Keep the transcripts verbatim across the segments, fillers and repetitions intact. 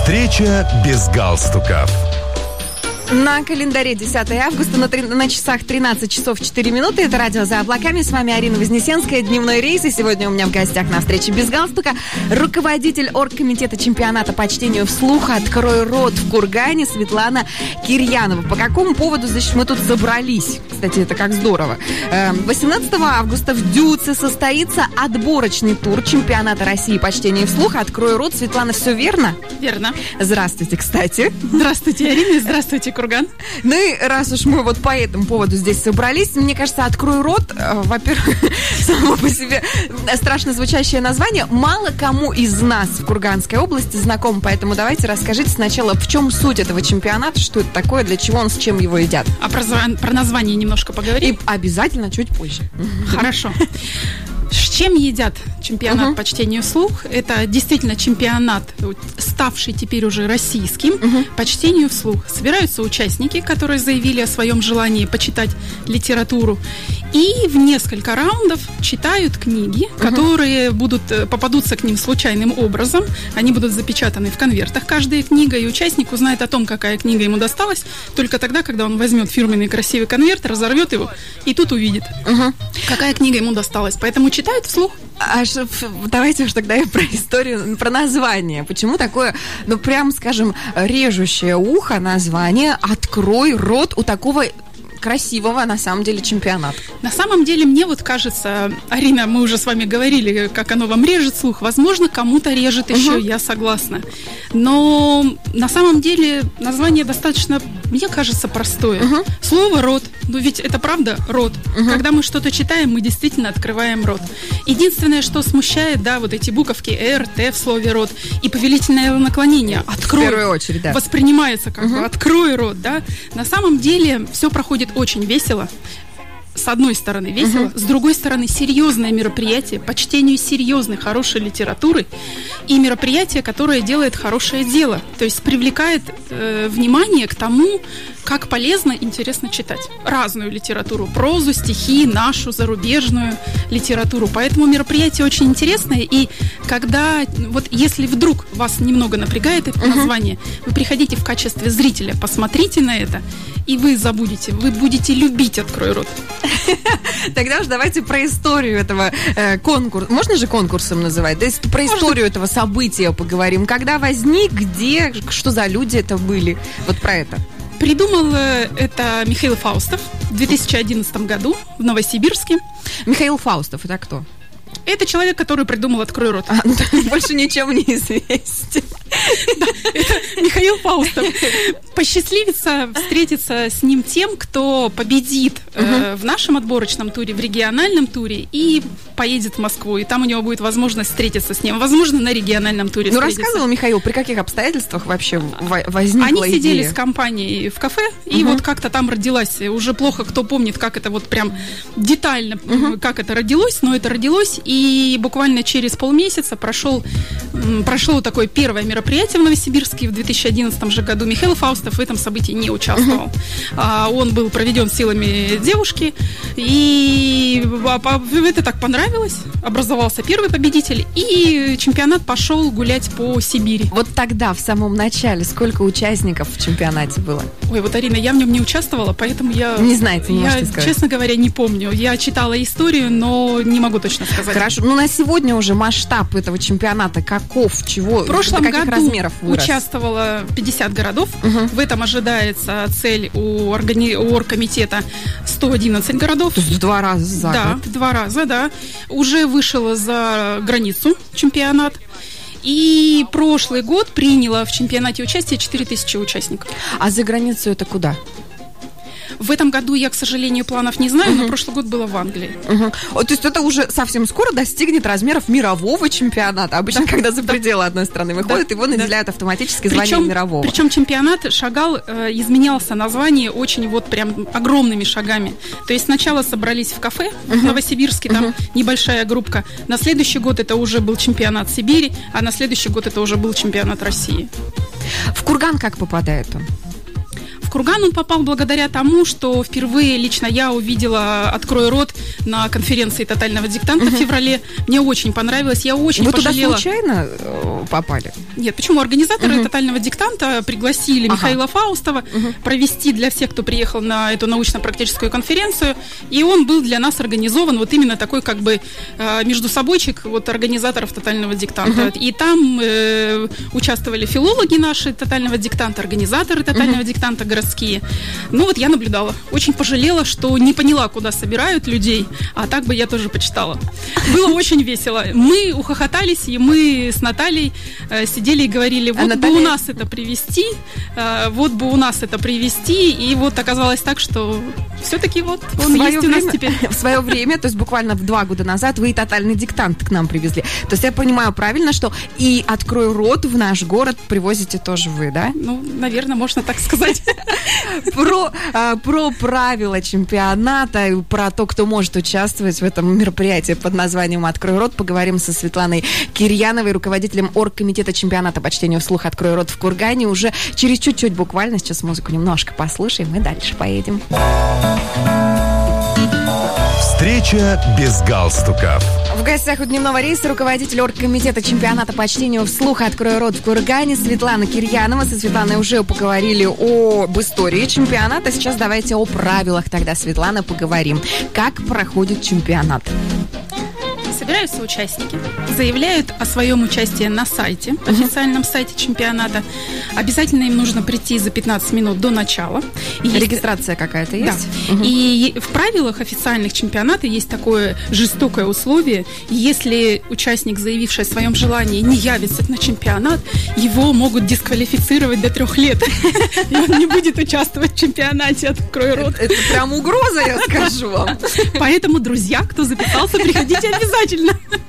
Встреча без галстуков. На календаре десятое августа, на, три, на часах тринадцать часов четыре минуты. Это радио «За облаками». С вами Арина Вознесенская. Дневной рейс. И сегодня у меня в гостях на встрече без галстука руководитель оргкомитета чемпионата по чтению вслух «Открой рот» в Кургане Светлана Кирьянова. По какому поводу, значит, мы тут собрались? Кстати, это как здорово. восемнадцатого августа в Дюце состоится отборочный тур чемпионата России по чтению вслух «Открой рот». Светлана, все верно? Верно. Здравствуйте, кстати. Здравствуйте, Арина. Здравствуйте, Курган. Ну и раз уж мы вот по этому поводу здесь собрались, мне кажется, «Открой рот», во-первых, само по себе страшно звучащее название, мало кому из нас в Курганской области знакомо, поэтому давайте расскажите сначала, в чем суть этого чемпионата, что это такое, для чего он, с чем его едят. А про, про название немножко поговорим? И обязательно чуть позже. Хорошо. С чем едят чемпионат uh-huh. по чтению вслух? Это действительно чемпионат, ставший теперь уже российским, uh-huh. по чтению вслух. Собираются участники, которые заявили о своем желании почитать литературу, и в несколько раундов читают книги, uh-huh. которые будут, попадутся к ним случайным образом. Они будут запечатаны в конвертах, каждая книга, и участник узнает о том, какая книга ему досталась, только тогда, когда он возьмет фирменный красивый конверт, разорвет его, и тут увидит, uh-huh. какая книга ему досталась. Поэтому читают вслух. А ш, давайте уж тогда я про историю, про название. Почему такое, ну, прям, скажем, режущее ухо название «Открой рот» у такого красивого, на самом деле, чемпионата? На самом деле, мне вот кажется, Арина, мы уже с вами говорили, как оно вам режет слух. Возможно, кому-то режет еще, угу. я согласна. Но на самом деле название достаточно, мне кажется, простое. Угу. Слово «рот». Ну ведь это правда рот. Угу. Когда мы что-то читаем, мы действительно открываем рот. Единственное, что смущает, да, вот эти буковки «р», «т» в слове «рот» и повелительное наклонение «открой». В первую очередь, да. Воспринимается как угу. бы «открой рот», да. На самом деле все проходит очень весело. С одной стороны весело, uh-huh. с другой стороны серьезное мероприятие по чтению серьезной, хорошей литературы и мероприятие, которое делает хорошее дело, то есть привлекает э, внимание к тому, как полезно, интересно читать разную литературу, прозу, стихи, нашу зарубежную литературу. Поэтому мероприятие очень интересное, и когда, вот если вдруг вас немного напрягает это uh-huh. название, вы приходите в качестве зрителя, посмотрите на это, и вы забудете, вы будете любить «Открой рот». Тогда уж давайте про историю этого э, конкурса. Можно же конкурсом называть? То есть про Можно. Историю этого события поговорим. Когда возник, где, что за люди это были? Вот про это. Придумал это Михаил Фаустов в две тысячи одиннадцатом году в Новосибирске. Михаил Фаустов, это кто? Это человек, который придумал «Открой рот». А, ну, больше ничем не известен. Да, это Михаил Фаустов. Посчастливится встретиться с ним тем, кто победит uh-huh. э, в нашем отборочном туре, в региональном туре, и поедет в Москву. И там у него будет возможность встретиться с ним. Возможно, на региональном туре Ну, встретиться. рассказывал Михаил, при каких обстоятельствах вообще возникла Они идея? сидели с компанией в кафе, и uh-huh. вот как-то там родилась. Уже плохо кто помнит, как это вот прям детально, uh-huh. как это родилось, но это родилось. И буквально через полмесяца прошел, прошло такое первое мероприятие в Новосибирске в две тысячи одиннадцатом же году. Михаил Фаустов в этом событии не участвовал. Uh-huh. А, он был проведен силами девушки, и это так понравилось. Образовался первый победитель, и чемпионат пошел гулять по Сибири. Вот тогда, в самом начале, сколько участников в чемпионате было? Ой, вот, Арина, я в нем не участвовала, поэтому я... Не знаете, не я, можете сказать. Честно говоря, не помню. Я читала историю, но не могу точно сказать. Хорошо. Ну, на сегодня уже масштаб этого чемпионата каков? Чего? В прошлом до каких году размеров вырос? Участвовало пятьдесят городов. Угу. В этом ожидается цель у, органи... у оргкомитета сто одиннадцать городов. То есть в два раза за Да, год. в два раза, да. Уже вышел за границу чемпионат. И прошлый год приняло в чемпионате участие четыре тысячи участников. А за границу это куда? В этом году я, к сожалению, планов не знаю, uh-huh. но прошлый год было в Англии. Uh-huh. То есть это уже совсем скоро достигнет размеров мирового чемпионата. Обычно, да. когда за пределы да. одной страны выходит, да. его наделяют да. автоматически званием причем, мирового. Причем чемпионат шагал, э, изменялся название очень вот прям огромными шагами. То есть сначала собрались в кафе uh-huh. в Новосибирске, там uh-huh. небольшая группка. На следующий год это уже был чемпионат Сибири, а на следующий год это уже был чемпионат России. В Курган как попадает он? В курган он попал благодаря тому, что впервые лично я увидела «Открой рот» на конференции «Тотального диктанта» uh-huh. в феврале. Мне очень понравилось, я очень Вы пожалела. Вы туда случайно попали? Нет, почему? Организаторы uh-huh. «Тотального диктанта» пригласили ага. Михаила Фаустова uh-huh. провести для всех, кто приехал на эту научно-практическую конференцию, и он был для нас организован вот именно такой как бы между собойчик вот организаторов «Тотального диктанта». Uh-huh. И там э, участвовали филологи наши «Тотального диктанта», организаторы «Тотального uh-huh. диктанта» городские. Ну вот я наблюдала. Очень пожалела, что не поняла, куда собирают людей, а так бы я тоже почитала. Было очень весело. Мы ухохотались, и мы с Натальей э, сидели и говорили, вот а бы Наталья... у нас это привезти, э, вот бы у нас это привезти, и вот оказалось так, что все-таки вот он есть у нас теперь. В свое время, то есть буквально два года назад, вы и «Тотальный диктант» к нам привезли. То есть я понимаю правильно, что и «Открой рот» в наш город привозите тоже вы, да? Ну, наверное, можно так сказать. Про, про правила чемпионата, про то, кто может участвовать в этом мероприятии под названием «Открой рот», поговорим со Светланой Кирьяновой, руководителем оргкомитета чемпионата по чтению вслух «Открой рот» в Кургане. Уже через чуть-чуть буквально, сейчас музыку немножко послушаем и дальше поедем. Встреча без галстуков. В гостях у дневного рейса руководитель оргкомитета чемпионата по чтению вслух «Открой рот» в Кургане Светлана Кирьянова. Со Светланой уже поговорили об истории чемпионата. Сейчас давайте о правилах тогда, Светлана, поговорим. Как проходит чемпионат? Собираются участники, заявляют о своем участии на сайте, uh-huh. официальном сайте чемпионата. Обязательно им нужно прийти за пятнадцать минут до начала. И регистрация есть... какая-то есть? Да. Uh-huh. И в правилах официальных чемпионата есть такое жестокое условие. Если участник, заявивший о своем желании, не явится на чемпионат, его могут дисквалифицировать до трех лет. И он не будет участвовать в чемпионате «Открой рот». Это прям угроза, я скажу вам. Поэтому, друзья, кто записался, приходите обязательно.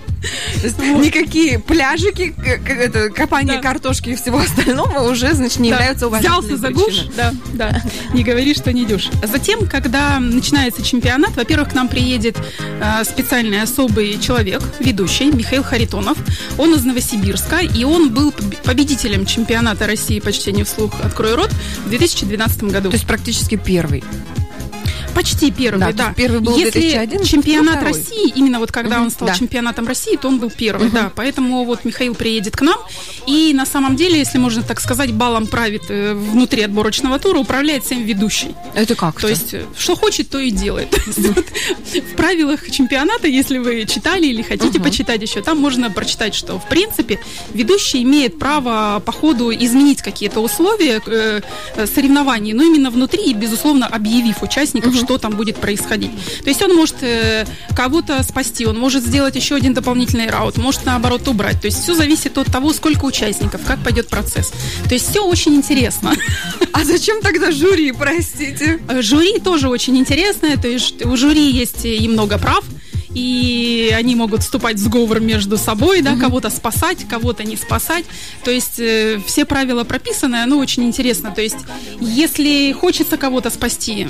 Никакие пляжики, это, копание да. картошки и всего остального уже, значит, не да. являются уважительной Взялся за гуш, да, да. Не говори, что не идешь. Затем, когда начинается чемпионат, во-первых, к нам приедет э, специальный особый человек, ведущий, Михаил Харитонов. Он из Новосибирска, и он был победителем чемпионата России по чтению вслух «Открой рот» в две тысячи двенадцатом году. То есть практически первый. Почти первый, да. да. Первый был Если две тысячи одиннадцатый, чемпионат России, именно вот когда uh-huh, он стал да. чемпионатом России, то он был первый, uh-huh. да. Поэтому вот Михаил приедет к нам, и на самом деле, если можно так сказать, балом правит э, внутри отборочного тура, управляет всем ведущий. Это как? То есть, что хочет, то и делает. В правилах чемпионата, если вы читали или хотите почитать еще, там можно прочитать, что, в принципе, ведущий имеет право по ходу изменить какие-то условия соревнований, но именно внутри и, безусловно, объявив участников, что там будет происходить. То есть он может э, кого-то спасти, он может сделать еще один дополнительный раунд, может, наоборот, убрать. То есть все зависит от того, сколько участников, как пойдет процесс. То есть все очень интересно. А зачем тогда жюри, простите? Жюри тоже очень интересное. То есть у жюри есть и много прав, и они могут вступать в сговор между собой, да, mm-hmm. кого-то спасать, кого-то не спасать. То есть э, все правила прописаны, оно очень интересно. То есть если хочется кого-то спасти,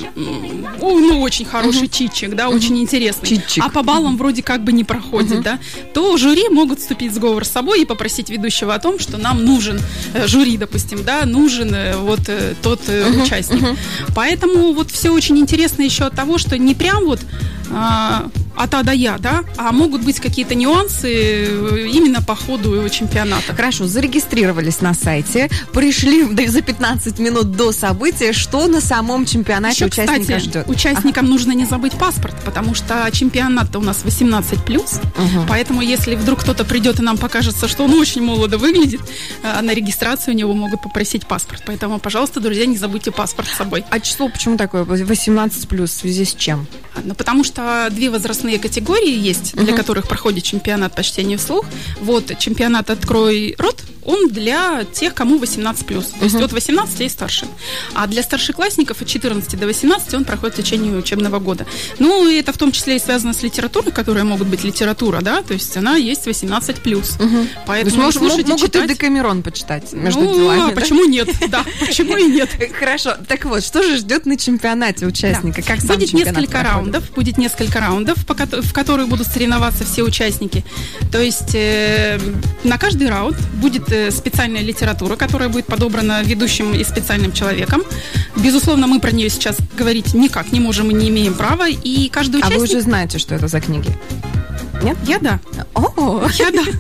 ну, очень хороший mm-hmm. читчик, да, mm-hmm. очень интересный, читчик. А по баллам вроде как бы не проходит, mm-hmm. да, то жюри могут вступить в сговор с собой и попросить ведущего о том, что нам нужен, э, жюри, допустим, да, нужен э, вот э, тот э, mm-hmm. участник. Mm-hmm. Поэтому вот все очень интересно еще от того, что не прям вот э, от А до Я, да, а могут быть какие-то нюансы именно по ходу чемпионата. Хорошо, зарегистрировались на сайте, пришли за пятнадцать минут до события. Что на самом чемпионате еще, участника кстати, ждет? Участникам ага. нужно не забыть паспорт, потому что чемпионат-то у нас восемнадцать плюс, угу. поэтому если вдруг кто-то придет и нам покажется, что он очень молодо выглядит, на регистрацию у него могут попросить паспорт. Поэтому, пожалуйста, друзья, не забудьте паспорт с собой. А число почему такое? восемнадцать плюс в связи с чем? Ну, потому что две возрастные категории есть, для uh-huh. которых проходит чемпионат по чтению вслух. Вот чемпионат «Открой рот», он для тех, кому восемнадцать плюс, то uh-huh. есть от восемнадцати и старше. А для старшеклассников от четырнадцати до восемнадцати он проходит в течение учебного года. Ну, и это в том числе и связано с литературой, которая могут быть литература, да, то есть она есть восемнадцать плюс. Uh-huh. Поэтому может, слушайте, могут читать. И Декамерон почитать между ну, делами. А да? почему нет? Да, почему и нет? Хорошо. Так вот, что же ждет на чемпионате участника? Как сам будет несколько раундов, будет несколько раундов, в которых будут соревноваться все участники. То есть э, на каждый раунд будет специальная литература, которая будет подобрана ведущим и специальным человеком. Безусловно, мы про нее сейчас говорить никак не можем и не имеем права. И каждый участник... А вы уже знаете, что это за книги? Нет? Я да. О, я да.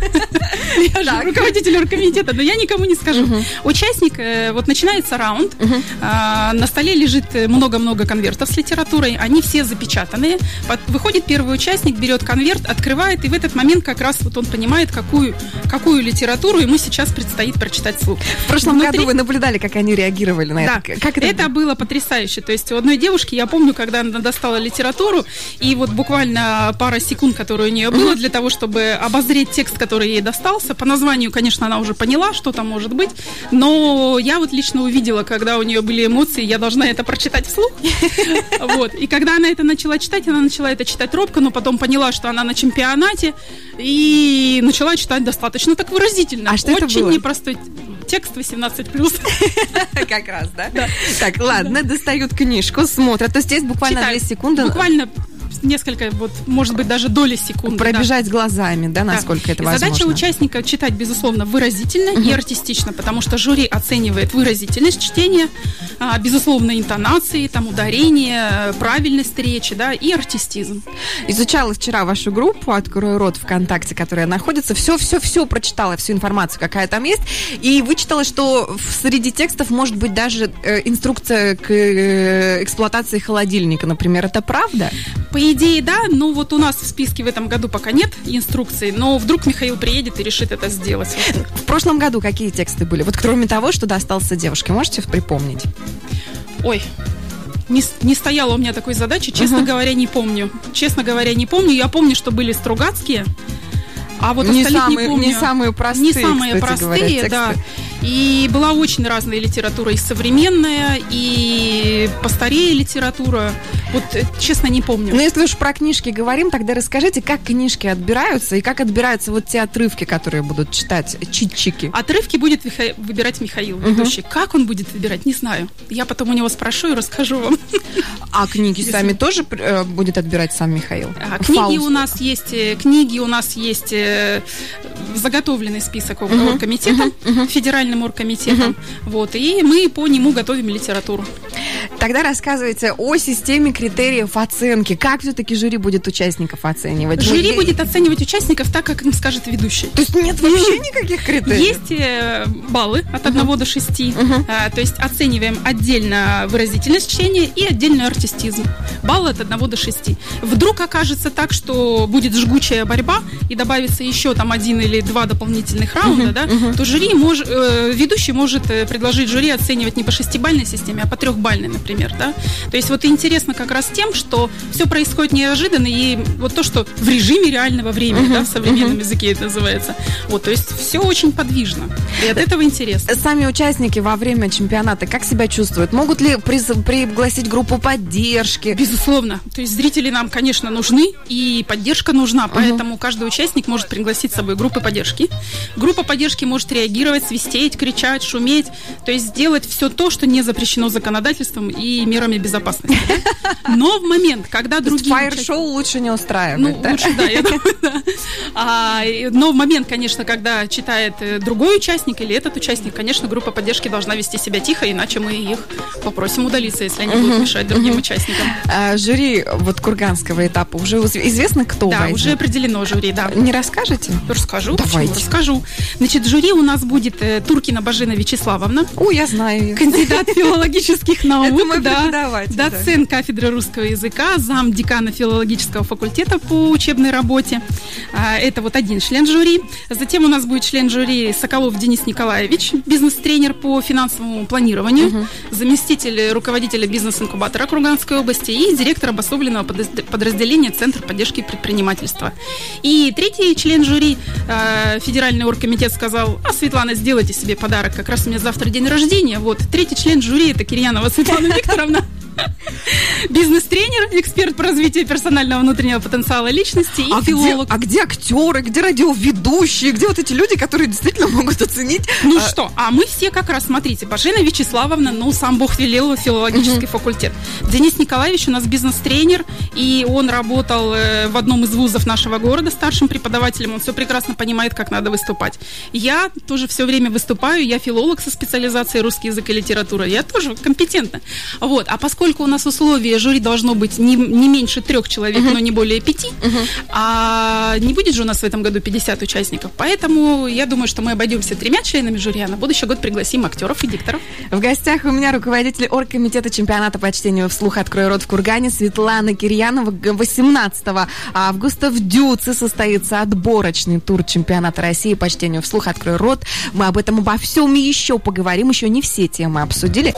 Я же руководитель оргкомитета, но я никому не скажу. Участник, вот начинается раунд, на столе лежит много-много конвертов с литературой, они все запечатанные. Выходит первый участник, берет конверт, открывает, и в этот момент как раз вот он понимает, какую, какую литературу ему сейчас предстоит прочитать вслух. В прошлом Внутри... году вы наблюдали, как они реагировали на да. это? Как это, это было потрясающе. То есть у одной девушки, я помню, когда она достала литературу, и вот буквально пара секунд, которые у нее было для того, чтобы обозреть текст, который ей достался. По названию, конечно, она уже поняла, что там может быть, но я вот лично увидела, когда у нее были эмоции, я должна это прочитать вслух. Вот. И когда она это начала читать, она начала это читать робко, но потом поняла, что она на чемпионате, и начала читать достаточно так выразительно. А что это было? Очень непростой текст восемнадцать плюс. Как раз, да? Так, ладно, достают книжку, смотрят. То есть здесь буквально две секунды. Буквально несколько, вот, может быть, даже доли секунды. Пробежать да. глазами, да, насколько да. это возможно. Задача участника читать, безусловно, выразительно uh-huh. и артистично, потому что жюри оценивает выразительность чтения, а, безусловно, интонации, там, ударение, правильность речи, да, и артистизм. Изучала вчера вашу группу «Открой рот» ВКонтакте, которая находится, все-все-все прочитала, всю информацию, какая там есть, и вычитала, что среди текстов может быть даже э, инструкция к э, эксплуатации холодильника, например. Это правда? По идее, да, но вот у нас в списке в этом году пока нет инструкции, но вдруг Михаил приедет и решит это сделать. В прошлом году какие тексты были? Вот кроме того, что достался девушке, можете припомнить? Ой, не, не стояла у меня такой задачи, честно uh-huh. говоря, не помню. Честно говоря, не помню. Я помню, что были Стругацкие, а вот не остальных самые, не помню. Не самые простые, Не самые кстати простые, говоря, да. И была очень разная литература, и современная, и постарее литература. Вот, честно, не помню. Ну, если уж про книжки говорим, тогда расскажите, как книжки отбираются, и как отбираются вот те отрывки, которые будут читать читчики. Отрывки будет Миха... выбирать Михаил, uh-huh. ведущий. Как он будет выбирать, не знаю. Я потом у него спрошу и расскажу вам. А книги Если... сами тоже э, будет отбирать сам Михаил? А, книги Фауст. у нас есть, книги у нас есть э, заготовленный список uh-huh. оргкомитетом, uh-huh. федеральным оргкомитетом. Uh-huh. Вот, и мы по нему готовим литературу. Тогда рассказывайте о системе критериев оценки. Как все-таки жюри будет участников оценивать? Жюри будет оценивать участников так, как им скажет ведущий. То есть нет вообще никаких критериев? Есть э, баллы от одного до шести. Uh-huh. А, то есть оцениваем отдельно выразительность чтения и отдельно артистизм. Баллы от одного до шести. Вдруг окажется так, что будет жгучая борьба и добавится еще там один или два дополнительных раунда, uh-huh. да, uh-huh. то жюри мож, э, ведущий может предложить жюри оценивать не по шестибалльной системе, а по трехбалльной, например. Да? То есть вот интересно как раз тем, что все происходит неожиданно, и вот то, что в режиме реального времени, uh-huh, да, в современном uh-huh. языке это называется. Вот, то есть все очень подвижно. И от этого интересно. Сами участники во время чемпионата как себя чувствуют? Могут ли приз- пригласить группу поддержки? Безусловно. То есть зрители нам, конечно, нужны, и поддержка нужна, поэтому uh-huh. каждый участник может пригласить с собой группы поддержки. Группа поддержки может реагировать, свистеть, кричать, шуметь, то есть сделать все то, что не запрещено законодательством и мерами безопасности. Но в момент, когда другие... Фаер-шоу лучше не устраивать. Ну, да? лучше, да, я думаю, да. А, но в момент, конечно, когда читает другой участник или этот участник, конечно, группа поддержки должна вести себя тихо, иначе мы их попросим удалиться, если они uh-huh, будут мешать другим uh-huh. участникам. А, жюри вот курганского этапа уже известно, кто Да, возьмет? уже определено жюри, да. Не расскажете? Расскажу. Давайте. Почему? Расскажу. Значит, жюри у нас будет э, Туркина Бажена Вячеславовна. О, я знаю ее. Кандидат филологических наук. Это мой преподаватель. Доцент кафедры русского языка, зам декана филологического факультета по учебной работе. Это вот один член жюри. Затем у нас будет член жюри Соколов Денис Николаевич, бизнес-тренер по финансовому планированию, угу. заместитель руководителя бизнес-инкубатора Курганской области и директор обособленного подразделения Центр поддержки предпринимательства. И третий член жюри, федеральный оргкомитет, сказал: а, Светлана, сделайте себе подарок, как раз у меня завтра день рождения. Вот. Третий член жюри — это Кирьянова Светлана Викторовна. Бизнес-тренер, эксперт по развитию персонального внутреннего потенциала личности и а филолог. Где, а где актеры, где радиоведущие, где вот эти люди, которые действительно могут оценить? Ну а... что, а мы все как раз, смотрите, Бажена Вячеславовна, ну, сам Бог велел, филологический uh-huh. факультет. Денис Николаевич у нас бизнес-тренер, и он работал э, в одном из вузов нашего города старшим преподавателем, он все прекрасно понимает, как надо выступать. Я тоже все время выступаю, я филолог со специализацией русский язык и литература, я тоже компетентна. Вот, а поскольку у нас условие жюри должно быть не, не меньше трех человек, uh-huh. но не более пяти, uh-huh. а не будет же у нас в этом году пятьдесят участников, поэтому я думаю, что мы обойдемся тремя членами жюри, а на будущий год пригласим актеров и дикторов. В гостях у меня руководитель оргкомитета чемпионата по чтению вслух «Открой рот» в Кургане Светлана Кирьянова. восемнадцатого августа в Дюце состоится отборочный тур чемпионата России по чтению вслух «Открой рот». Мы об этом обо всем еще поговорим, еще не все темы обсудили.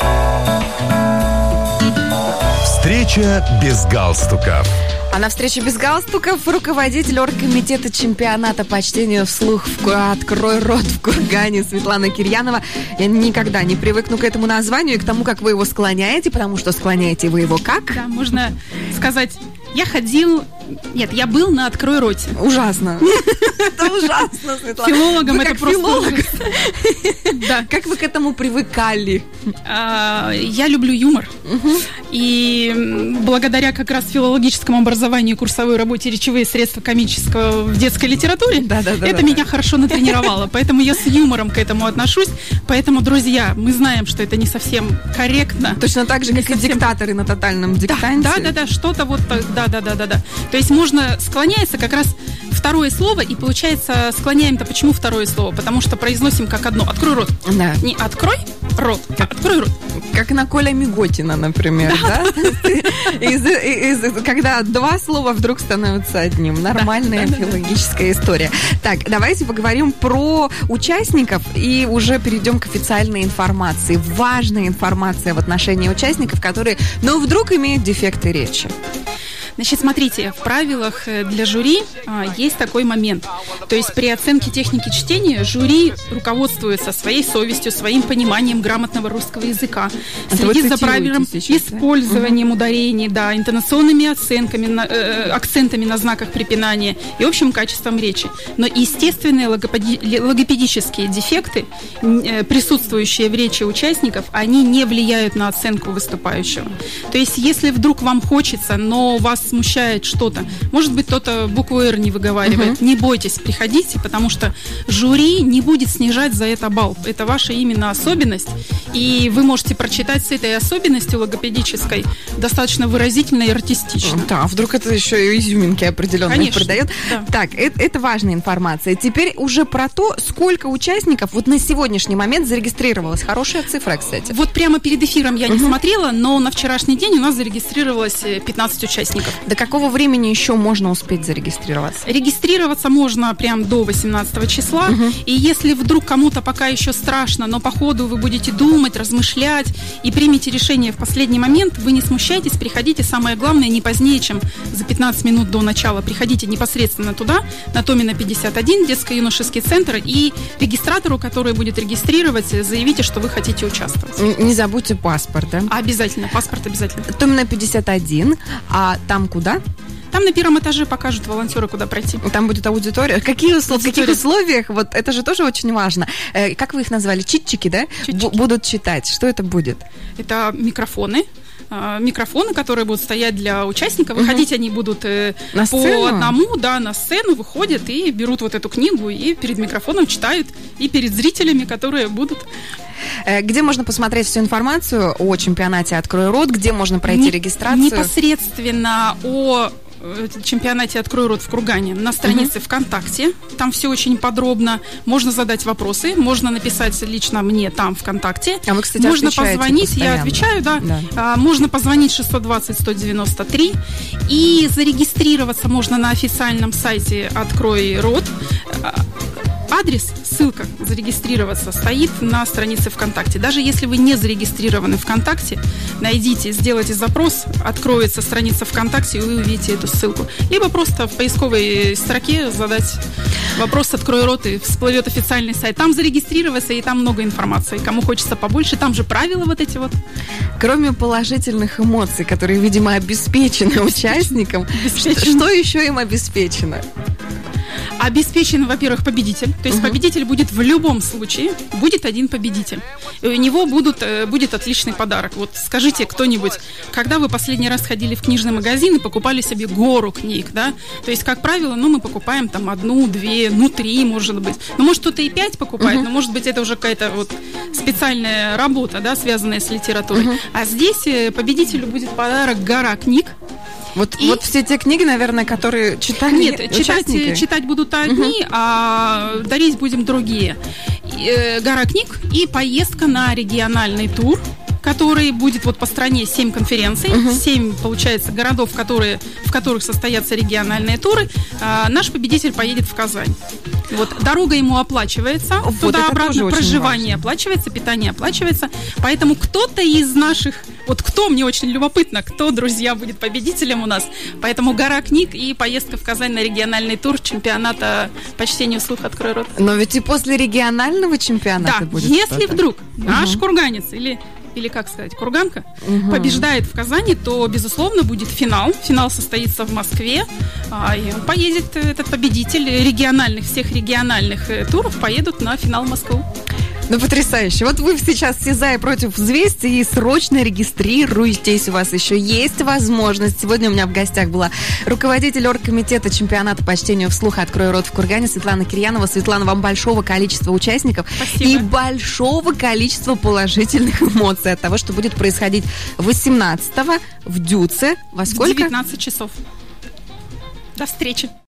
Встреча без галстуков. А на встрече без галстуков руководитель оргкомитета чемпионата по чтению вслух в «Открой рот» в Кургане Светлана Кирьянова. Я никогда не привыкну к этому названию и к тому, как вы его склоняете, потому что склоняете вы его как? Да, можно сказать, я ходил... Нет, я был на «Открой роте». Ужасно. Это ужасно, Светлана. Филологом это просто... Да. Как вы к этому привыкали? Я люблю юмор. И благодаря как раз филологическому образованию, курсовой работе речевые средства комического в детской литературе, это меня хорошо натренировало. Поэтому я с юмором к этому отношусь. Поэтому, друзья, мы знаем, что это не совсем корректно. Точно так же, как и диктаторы на тотальном диктанте. Да, да, да, что-то вот так, да, да, да, да, да. То есть можно склоняется как раз второе слово, и получается склоняем-то почему второе слово? Потому что произносим как одно. Открой рот. Да. Не открой рот, а открой рот. Как на Коля Миготина, например, да? Когда два слова вдруг становятся одним. Нормальная филологическая история. Так, давайте поговорим про участников и уже перейдем к официальной информации. Важная информация в отношении участников, которые, ну, вдруг имеют дефекты речи. Значит, смотрите, в правилах для жюри а, есть такой момент. То есть при оценке техники чтения жюри руководствуется своей совестью, своим пониманием грамотного русского языка, следит за правильным использованием угу. ударений, да, интонационными оценками, на, э, акцентами на знаках препинания и общим качеством речи. Но естественные логопеди, логопедические дефекты, э, присутствующие в речи участников, они не влияют на оценку выступающего. То есть если вдруг вам хочется, но вас смущает что-то, может быть, кто-то букву «Р» не выговаривает, uh-huh. не бойтесь, приходите, потому что жюри не будет снижать за это балл. Это ваша именно особенность, и вы можете прочитать с этой особенностью логопедической достаточно выразительно и артистично. Да, вдруг это еще и изюминки определенные Конечно, придает. Да. Так, это, это важная информация. Теперь уже про то, сколько участников вот на сегодняшний момент зарегистрировалось. Хорошая цифра, кстати. Вот прямо перед эфиром я uh-huh. не смотрела, но на вчерашний день у нас зарегистрировалось пятнадцать участников. До какого времени еще можно успеть зарегистрироваться? Регистрироваться можно прям до восемнадцатого числа. Угу. И если вдруг кому-то пока еще страшно, но по ходу вы будете думать, размышлять и примете решение в последний момент, вы не смущайтесь, приходите. Самое главное, не позднее, чем за пятнадцать минут до начала. Приходите непосредственно туда, на Томина пятьдесят один, детско-юношеский центр, и регистратору, который будет регистрировать, заявите, что вы хотите участвовать. Не забудьте паспорт, да? Обязательно, паспорт обязательно. Томина пятьдесят один, а там куда? Там на первом этаже покажут волонтеры, куда пройти. Там будет аудитория. Какие услов... В каких условиях? Вот это же тоже очень важно. Э, как вы их назвали? Читчики, да? Читчики. Б- будут читать. Что это будет? Это микрофоны. Микрофоны, которые будут стоять для участников. Выходить uh-huh. они будут э, по сцену? Одному, да, на сцену выходят и берут вот эту книгу и перед микрофоном читают, и перед зрителями, которые будут. Где можно посмотреть всю информацию о чемпионате «Открой рот», где можно пройти Не, регистрацию? Непосредственно о чемпионате «Открой рот» в Кургане на странице uh-huh. ВКонтакте. Там все очень подробно. Можно задать вопросы, можно написать лично мне там ВКонтакте. А вы, кстати, можно позвонить, постоянно. Я отвечаю, да. да. А, можно позвонить шестьсот двадцать сто девяносто три. И зарегистрироваться можно на официальном сайте «Открой рот». Адрес, ссылка зарегистрироваться стоит на странице ВКонтакте. Даже если вы не зарегистрированы ВКонтакте, найдите, сделайте запрос, откроется страница ВКонтакте, и вы увидите эту ссылку. Либо просто в поисковой строке задать вопрос «Открой рот», и всплывет официальный сайт. Там зарегистрироваться, и там много информации. Кому хочется побольше, там же правила вот эти вот. Кроме положительных эмоций, которые, видимо, обеспечены участникам, что, что еще им обеспечено? Обеспечен, во-первых, победитель. То есть uh-huh. победитель будет в любом случае, будет один победитель. И у него будут, будет отличный подарок. Вот скажите кто-нибудь, когда вы последний раз ходили в книжный магазин и покупали себе гору книг, да? То есть, как правило, ну, мы покупаем там одну, две, ну, три, может быть. Ну, может, кто-то и пять покупает, uh-huh. но, может быть, это уже какая-то вот специальная работа, да, связанная с литературой. Uh-huh. А здесь победителю будет подарок гора книг. Вот, и... вот все те книги, наверное, которые читали Нет, читать, читать будут одни, uh-huh. а дарить будем другие. И, э, гора книг и поездка на региональный тур, который будет вот по стране семь конференций, uh-huh. семь, получается, городов, которые, в которых состоятся региональные туры. А, наш победитель поедет в Казань. Вот, дорога ему оплачивается, вот, туда-обратно проживание оплачивается, питание оплачивается. Поэтому кто-то из наших, вот кто, мне очень любопытно, кто, друзья, будет победителем у нас. Поэтому гора книг и поездка в Казань на региональный тур чемпионата по чтению вслух «Открой рот». Но ведь и после регионального чемпионата да, будет если что-то. Вдруг наш угу. курганец или... или, как сказать, курганка, угу. побеждает в Казани, то, безусловно, будет финал. Финал состоится в Москве. А, и он поедет, этот победитель региональных, всех региональных туров поедут на финал в Москву. Ну, потрясающе. Вот вы сейчас все за и против взвесьте и срочно регистрируйтесь. У вас еще есть возможность. Сегодня у меня в гостях была руководитель оргкомитета чемпионата по чтению вслух «Открой рот» в Кургане Светлана Кирьянова. Светлана, вам большого количества участников. Спасибо. И большого количества положительных эмоций от того, что будет происходить восемнадцатого в Дюце. Во сколько? В девятнадцать часов. До встречи.